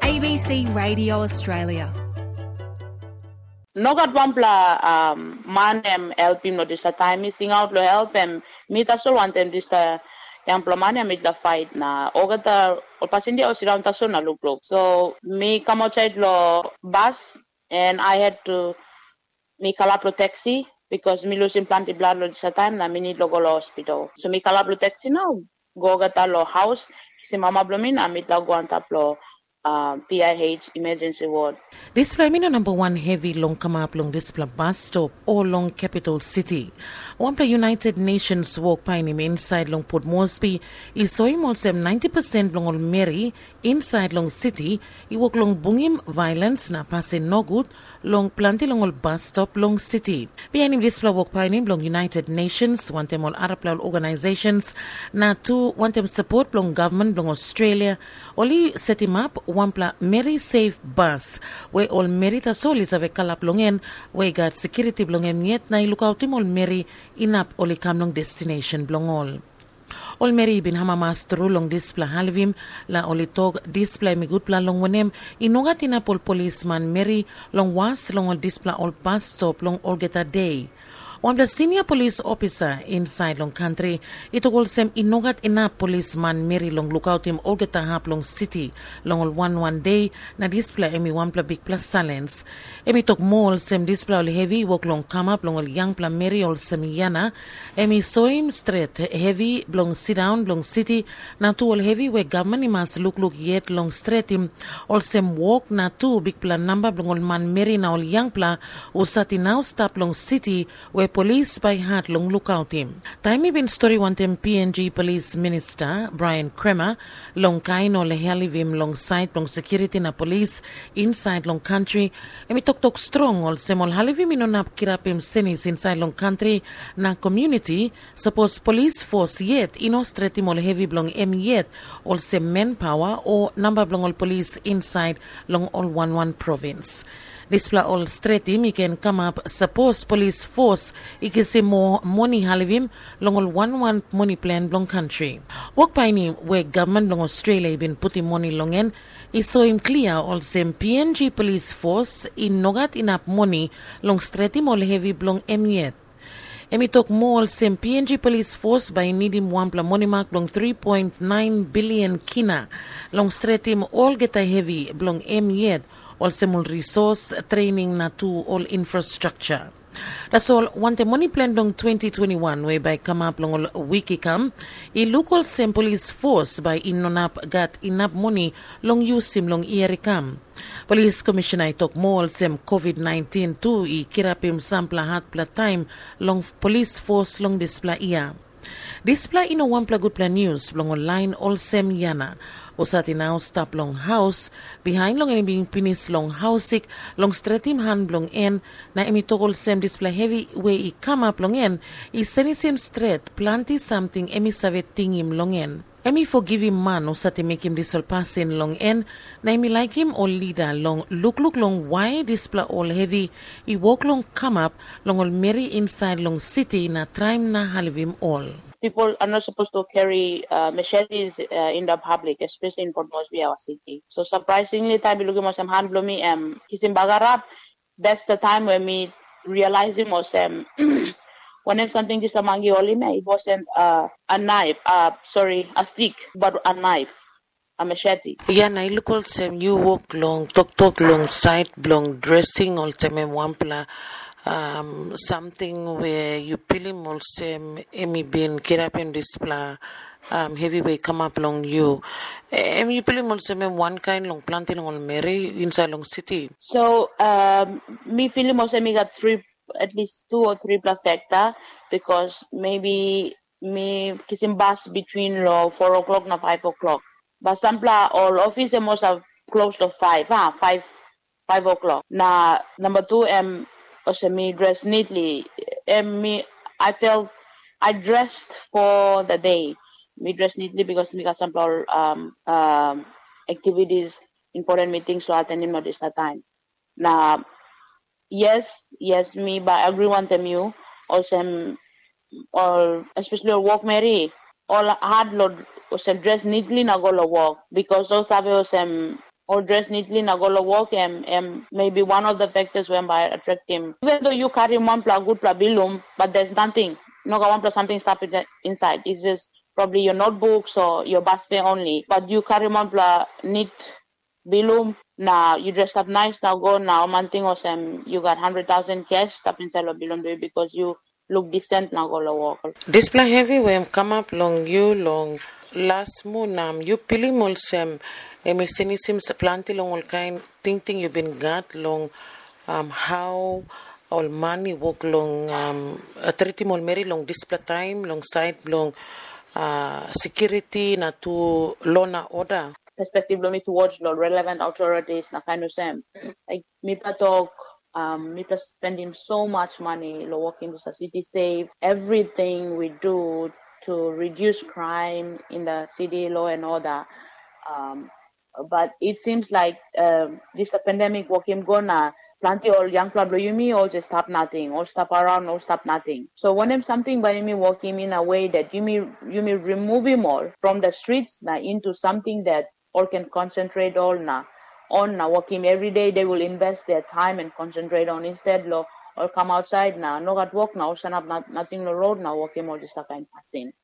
ABC Radio Australia. Nogat wampla manem help him no this time missing out lo help him meet also want them this yang plomania meet the fight na ogata o pasindi o siram taso na look so me come outside lo bus and I had to me kala taxi because me losing plenty blood lo this time na me need lo go lo hospital so me kala taxi now go gata lo house si mama blomin na meet la go antap lo PIH emergency ward. This Mino number one heavy long come up long this bus stop or long capital city. One play United Nations walk by him inside long Port Moresby. He saw him also 90% long on Mary inside long city. He walk long bungim violence na passing no good long plenty long bus stop long city. Behind him this walk by him long United Nations want them all Arab organizations na two want them support long government long Australia. Only set him up wampla Mary Safe Bus where all Mary tasol is ave kalap longen where got security blongen yet na ilukaw tim all Mary inap oli kam long destination blongol. All Mary bin hamamas tru long display halvim la oli tog display mi good plan long wanem inugat inap all policeman Mary long was long all display all bus stop long all get a day. One the senior police officer inside long country, it all sem inogat ina policeman Mary long lookout him all get a hap long city long all one day na display emi one pla big plus silence. Emi tok mall sem display all heavy walk long come up long all young pla Mary all sem yana. Emi saw him straight heavy long sit down long city na two all heavy where government must look yet long straight him all sem walk na two big pla number long all man Mary na all young pla usati now stop long city where police by heart long lookout him. Time even story want him PNG Police Minister Brian Cremer long kain or lehalivim long site long security na police inside long country. Emi tok strong all semol halivim inonap kirapim senis inside long country na community suppose police force yet inostratim all heavy blong yet all sem manpower or number blong all police inside long all one province. This pla all straight him, he can come up, suppose police force, he can say more money halivim, long all one money plan long country. Walk by him where government long Australia been putting money long in, he saw him clear all same PNG police force, in nogat enough money, long straight him all heavy blong yet. Emi talk more same PNG police force by needing one pla money mark long 3.9 billion kina, long straight him all get a heavy blong yet. Also more resource training na to all infrastructure. That's all. Want the money plan long 2021 whereby come up long all wiki come. I local same police force by inonap got enough money long use him long year come. Police commissioner talk more same COVID-19 too. I kirapim sampla hat pla time long police force long display year. Display ino one pla good plan news long online all same yana. Usati now stop long house behind long any being pinis long housik long stretim hand long en na emi togol sem display heavy way I come up long en I seni sem straight planty something emi saveting him long en. Emi forgive him man usati make him this all passing long en na emi like him all leader long look long why display all heavy I walk long come up long all Mary inside long city na trying na halivim all. People are not supposed to carry machetes in the public, especially in Port Moresby, our city. So surprisingly, time we look at some hand blow me kissing bagarap. That's the time when we realize him was when something just among you only it wasn't a knife, a stick, but a knife. A machete. Yeah, na ilukol sem you walk long, talk long, side long, dressing all time one pla. Something where you peel him also emi bin kirapin display heavyweight come up long you you peel him also one kind long planting long Mary inside long city. So me feeling also me got at least 2 or 3 plus hectare because maybe me kissing bus between 4 o'clock na 5 o'clock. But some all office must have close to 5 o'clock. Na number 2 also me dressed neatly. I felt I dressed for the day. Me dressed neatly because me got some activities, important meetings to attend in this time. Now, yes, me by everyone them you also all especially walk Mary all hard load also dress neatly na go walk because also have or dress neatly na go to work and maybe one of the factors when by attract him. Even though you carry one pla good pla bilum, but there's nothing. No one pla something stuff inside. It's just probably your notebooks or your basket only. But you carry one pla neat bilum. Now you dress up nice. Now go now one thing or some you got 100,000 cash stuff inside of bilum because you look decent now go to work. Display heavy when come up long you long last moon you piling molsem emilsenisim sa planti long all kind ting you been got long how all money work long treaty mol meri long display time long side long security na to lona order perspective lo me towards the relevant authorities na kind of same like me pa talk me pa spending so much money lo working to the city save everything we do to reduce crime in the city law and order but it seems like this pandemic working gonna plenty all young people you me or just stop nothing or stop around or stop nothing. So when I'm something by me working in a way that you may remove him all from the streets now into something that all can concentrate all now on now working every day they will invest their time and concentrate on instead law or come outside now no got work now stand up nothing the road now working more just a kind passing.